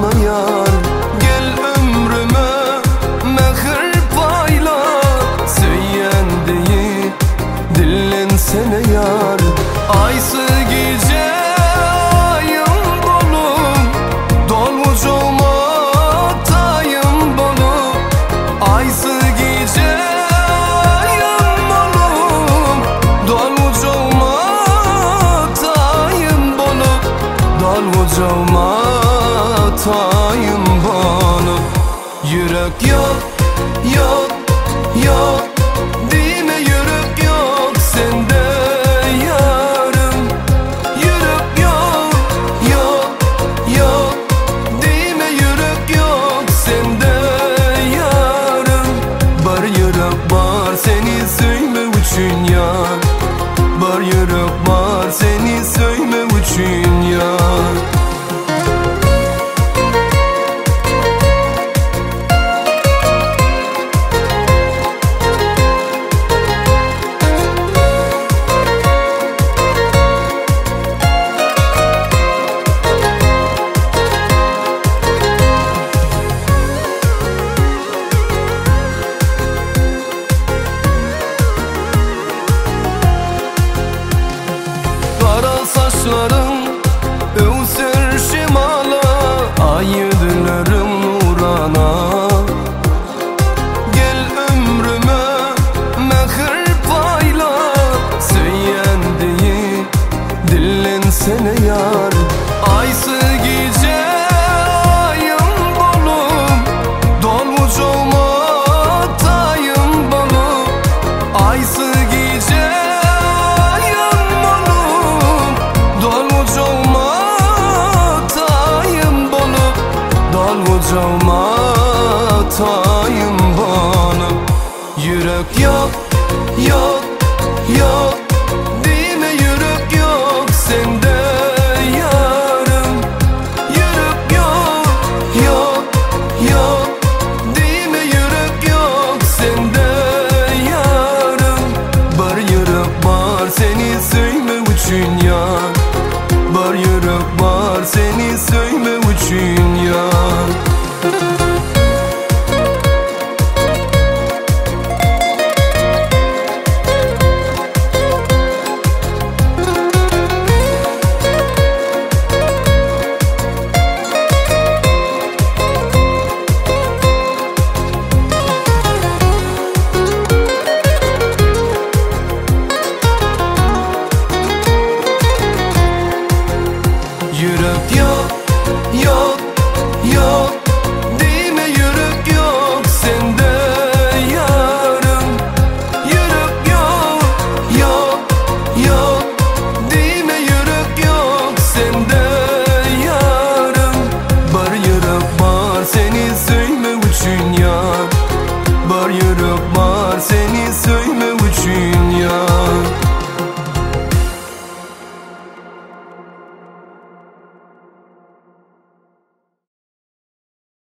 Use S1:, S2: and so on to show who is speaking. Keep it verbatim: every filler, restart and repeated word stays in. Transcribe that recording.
S1: yar. Gel ömrüme mehir payla, söyleyen değil dillensene yar. Aysı gece ayım bolum, dolmuş olma tayım bolum. Aysı gece ayım bolum, dolmuş olma tayım bolum. Dolmuş olma tayım bolum. Yürek yok, yok, yok, dime yürek yok sende yarım. Yürek yok, yok, yok, dime yürek yok sende yarım. Bir yürek var seni söyle üçün yar. Bir yürek var seni söyle üçün yar. Saçlarım övsür şimala, ayıdırlarım nurana. Gel ömrüme mehir payla, söyleyen değil dillensene yar. Aysı gece ayım bolum, dolmuş olma tayım bolum. Aysı gece olma tayım bana. Yürek yok, yok, yok, dime yürek yok sende yarım. Yürek yok, yok, yok, dime yürek yok sende yarım. Bir yürek var seni söyle üçün yar. Bir yürek var seni söyle üçün yar. Yürek yok, yok, yok, dime yürek yok sende yarım. Yürek yok, yok, yok, dime yürek yok sende yarım. Bir yürek var